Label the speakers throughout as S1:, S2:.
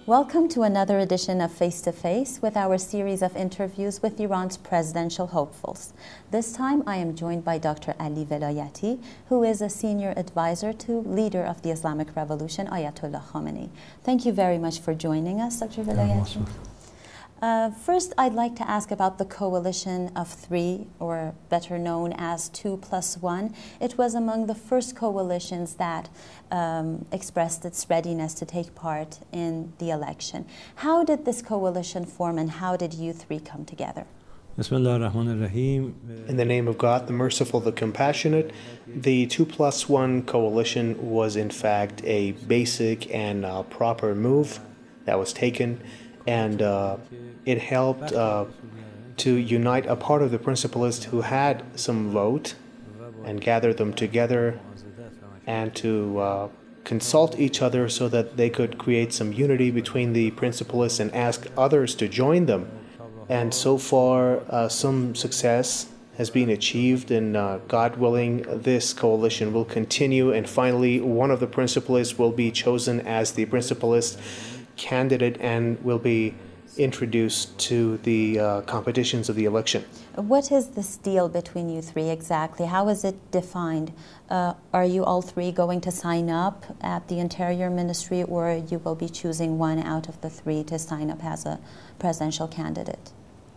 S1: Welcome to another edition of Face to Face with our series of interviews with Iran's presidential hopefuls. This time I am joined by Dr. Ali Velayati, who is a senior advisor to leader of the Islamic Revolution, Ayatollah Khamenei. Thank you very much for joining us, Dr. Velayati. First, I'd like to ask about the coalition of three, or better known as 2+1. It was among the first coalitions that expressed its readiness to take part in the election. How did this coalition form, and how did you three come together?
S2: In the name of God, the merciful, the compassionate, the 2+1 coalition was in fact a basic and proper move that was taken, and it helped to unite a part of the Principalists who had some vote and gather them together and to consult each other so that they could create some unity between the Principalists and ask others to join them. And so far, some success has been achieved, and God willing, this coalition will continue, and finally one of the Principalists will be chosen as the Principalist candidate and will be introduced to the competitions of the election.
S1: What is this deal between you three exactly? How is it defined? Are you all three going to sign up at the Interior Ministry, or you will be choosing one out of the three to sign up as a presidential candidate?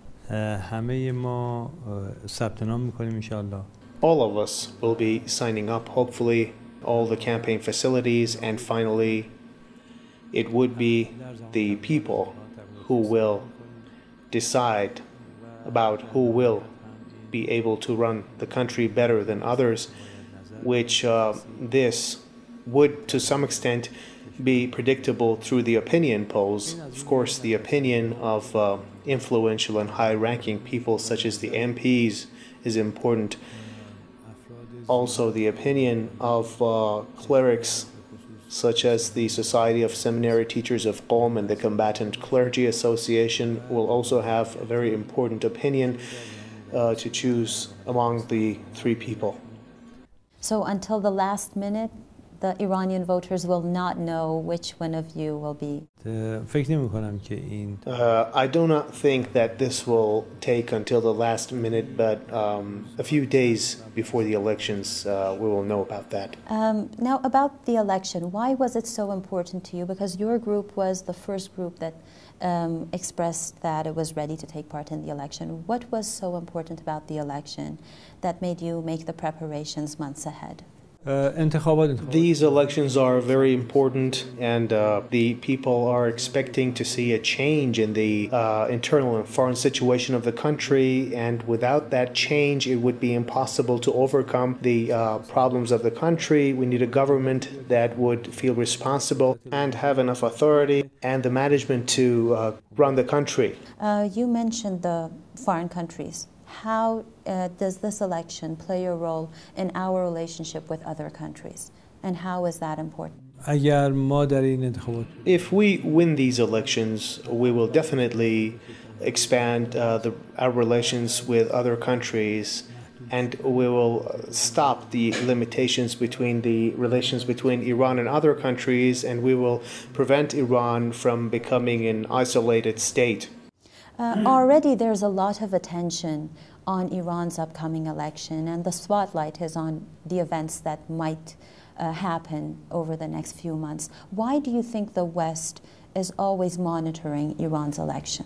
S2: All of us will be signing up, hopefully, all the campaign facilities, and finally it would be the people who will decide about who will be able to run the country better than others, which this would to some extent be predictable through the opinion polls. Of course, the opinion of influential and high-ranking people such as the MPs is important. Also, the opinion of clerics such as the Society of Seminary Teachers of Qom and the Combatant Clergy Association will also have a very important opinion to choose among the three people.
S1: So until the last minute, the Iranian voters will not know which one of you will be?
S2: I do not think that this will take until the last minute, but a few days before the elections, we will know about that.
S1: Now, about the election, why was it so important to you? Because your group was the first group that expressed that it was ready to take part in the election. What was so important about the election that made you make the preparations months ahead?
S2: These elections are very important, and the people are expecting to see a change in the internal and foreign situation of the country, and without that change it would be impossible to overcome the problems of the country. We need a government that would feel responsible and have enough authority and the management to run the country.
S1: You mentioned the foreign countries. How does this election play a role in our relationship with other countries, and how is that important?
S2: If we win these elections, we will definitely expand our relations with other countries, and we will stop the limitations between the relations between Iran and other countries, and we will prevent Iran from becoming an isolated state.
S1: Already there's a lot of attention on Iran's upcoming election, and the spotlight is on the events that might happen over the next few months. Why do you think the West is always monitoring Iran's election?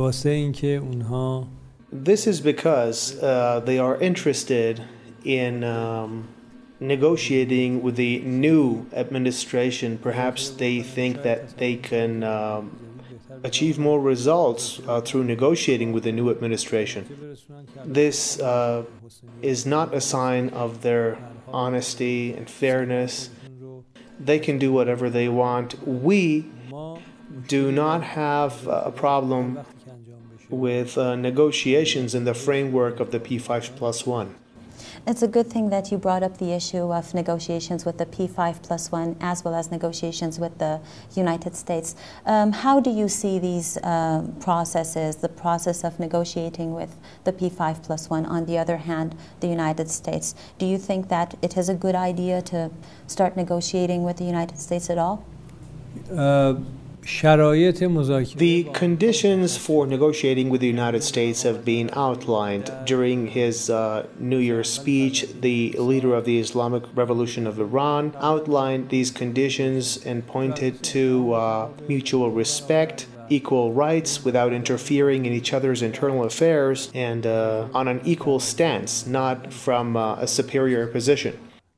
S2: This is because they are interested in negotiating with the new administration. Perhaps they think that they can achieve more results through negotiating with the new administration. This is not a sign of their honesty and fairness. They can do whatever they want. We do not have a problem with negotiations in the framework of the P5+1.
S1: It's a good thing that you brought up the issue of negotiations with the P5+1 as well as negotiations with the United States. How do you see these processes, the process of negotiating with the P5+1, on the other hand, the United States? Do you think that it is a good idea to start negotiating with the United States at all?
S3: شرایط مذاکره
S2: The conditions for negotiating with the United States have been outlined during his New Year's speech. The leader of the Islamic Revolution of Iran outlined these conditions and pointed to mutual respect, equal rights without interfering in each other's internal affairs, and on an equal stance, not from a superior position.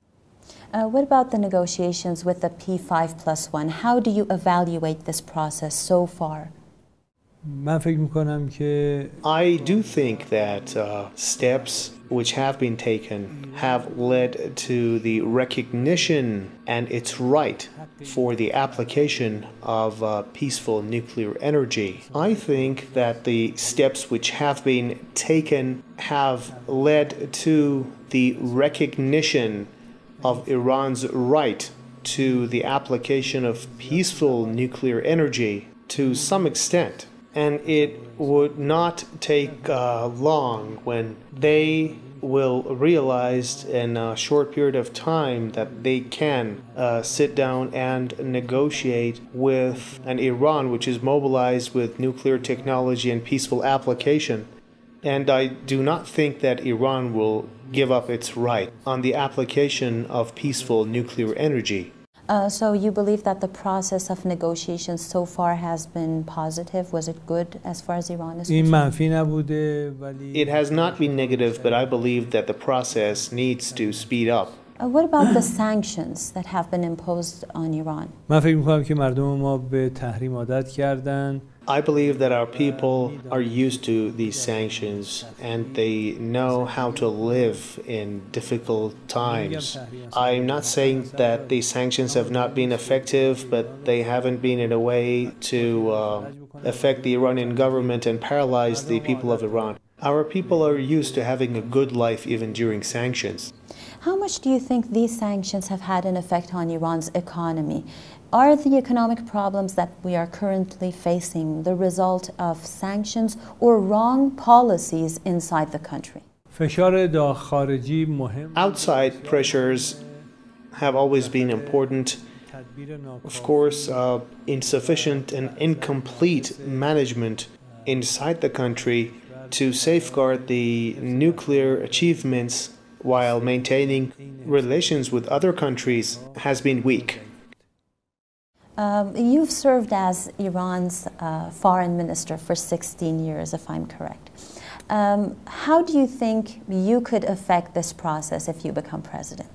S1: What about the negotiations with the P5+1? How do you evaluate this process so far?
S3: من فکر میکنم که
S2: I do think that steps which have been taken have led to the recognition and its right for the application of peaceful nuclear energy. I think that the steps which have been taken have led to the recognition of Iran's right to the application of peaceful nuclear energy to some extent. And it would not take long when they will realize in a short period of time that they can sit down and negotiate with an Iran which is mobilized with nuclear technology and peaceful application. And I do not think that Iran will give up its right on the application of peaceful nuclear energy.
S1: So you believe that the process of negotiations so far has been positive? Was it good as far as Iran is
S3: این
S1: concerned?
S3: منفی نبوده ولی
S2: It has not been negative, but I believe that the process needs to speed up.
S1: What about the sanctions that have been imposed on Iran?
S3: من فکر میکنم که مردم ما به تحریم عادت کردن
S2: I believe that our people are used to these sanctions and they know how to live in difficult times. I'm not saying that these sanctions have not been effective, but they haven't been in a way to affect the Iranian government and paralyze the people of Iran. Our people are used to having a good life even during sanctions.
S1: How much do you think these sanctions have had an effect on Iran's economy? Are the economic problems that we are currently facing the result of sanctions or wrong policies inside the country?
S3: فشار خارجی مهم
S2: Outside pressures have always been important. Of course, insufficient and incomplete management inside the country to safeguard the nuclear achievements while maintaining relations with other countries has been weak.
S1: You've served as Iran's foreign minister for 16 years, if I'm correct. How do you think you could affect this process if you become president?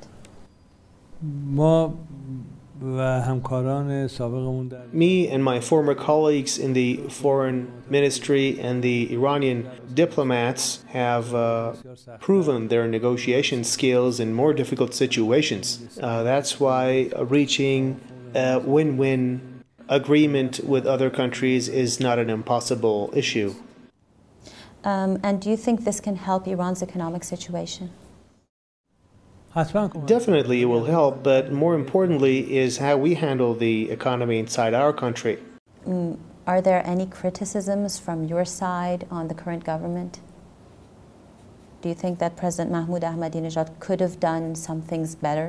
S3: ما و همکاران سابقمون در
S2: Me and my former colleagues in the foreign ministry and the Iranian diplomats have proven their negotiation skills in more difficult situations. That's why reaching a win-win agreement with other countries is not an impossible issue.
S1: And do you think this can help Iran's economic situation?
S3: حتما
S2: Definitely it will help, but more importantly is how we handle the economy inside our country.
S1: Are there any criticisms from your side on the current government? Do you think that President Mahmoud Ahmadinejad could have done some things better?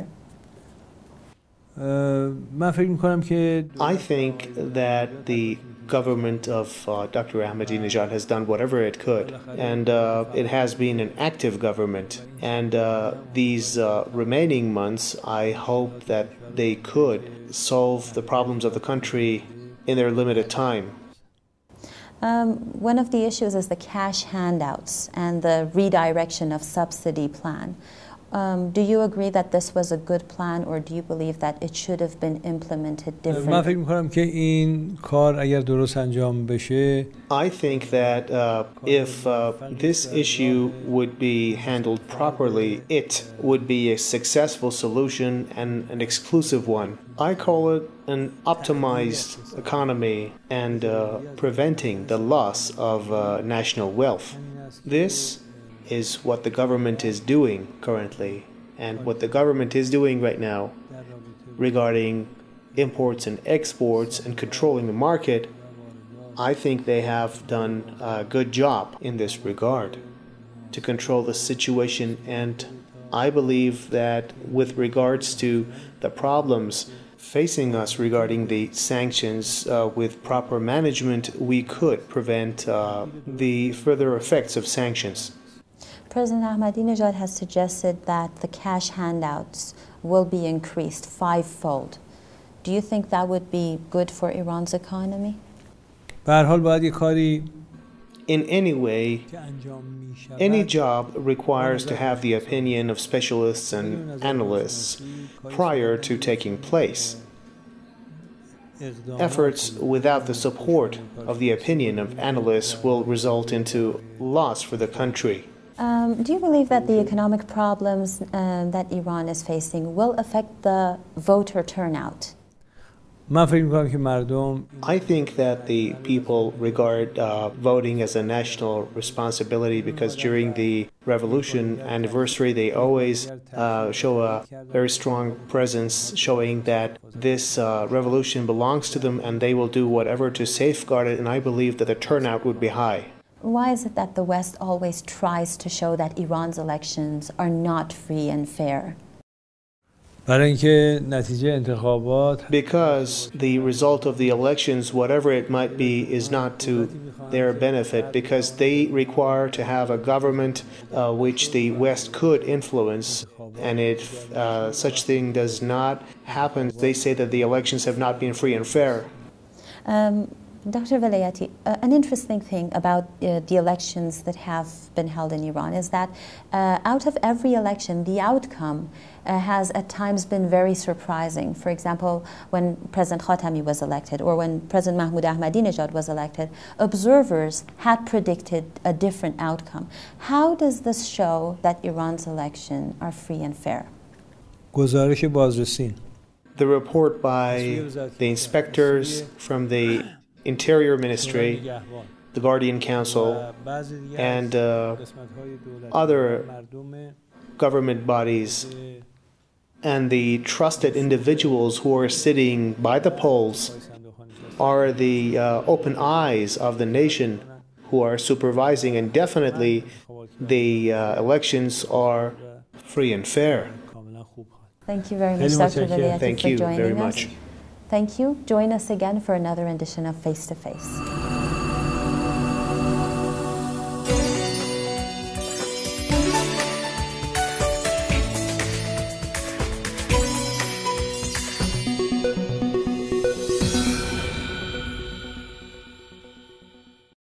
S3: من فکر میکنم که
S2: I think that the government of Dr. Ahmadinejad has done whatever it could, and it has been an active government. And these remaining months, I hope that they could solve the problems of the country in their limited time.
S1: One of the issues is the cash handouts and the redirection of subsidy plan. Do you agree that this was a good plan, or do you believe that it should have been implemented
S3: من
S1: differently?
S3: فکر میکنم که این کار اگر درست انجام بشه
S2: I think that if this issue would be handled properly, it would be a successful solution and an exclusive one. I call it an optimized economy and preventing the loss of national wealth. This is what the government is doing currently, and what the government is doing right now regarding imports and exports and controlling the market. I think they have done a good job in this regard to control the situation, and I believe that with regards to the problems facing us regarding the sanctions. With proper management, we could prevent the further effects of sanctions.
S1: President Ahmadinejad has suggested that the cash handouts will be increased fivefold. Do you think that would be good for Iran's economy?
S3: به هر حال باید یه کاری
S2: In any way,
S3: که انجام می‌شود
S2: any job requires to have the opinion of specialists and analysts prior to taking place. Efforts without the support of the opinion of analysts will result into loss for the country.
S1: Do you believe that the economic problems that Iran is facing will affect the voter turnout?
S3: من فکر می‌کنم که مردم
S2: I think that the people regard voting as a national responsibility because during the revolution anniversary they always show a very strong presence showing that this revolution belongs to them and they will do whatever to safeguard it, and I believe that the turnout would be high.
S1: Why is it that the West always tries to show that Iran's elections are not free and fair?
S3: برای اینکه نتیجه انتخابات
S2: Because the result of the elections, whatever it might be, is not to their benefit, because they require to have a government which the West could influence, and if such thing does not happen, they say that the elections have not been free and fair.
S1: Dr. Velayati, an interesting thing about the elections that have been held in Iran is that out of every election, the outcome has at times been very surprising. For example, when President Khatami was elected or when President Mahmoud Ahmadinejad was elected, observers had predicted a different outcome. How does this show that Iran's elections are free and fair?
S3: گزارش بازرسین
S2: The report by the inspectors from the Interior Ministry, the Guardian Council, and other government bodies, and the trusted individuals who are sitting by the polls are the open eyes of the nation who are supervising, and definitely the elections are free and fair.
S1: Thank you very much, Dr. Velayati,
S2: Thank
S1: for
S2: you
S1: joining
S2: very
S1: us.
S2: much.
S1: Thank you. Join us again for another edition of Face to Face.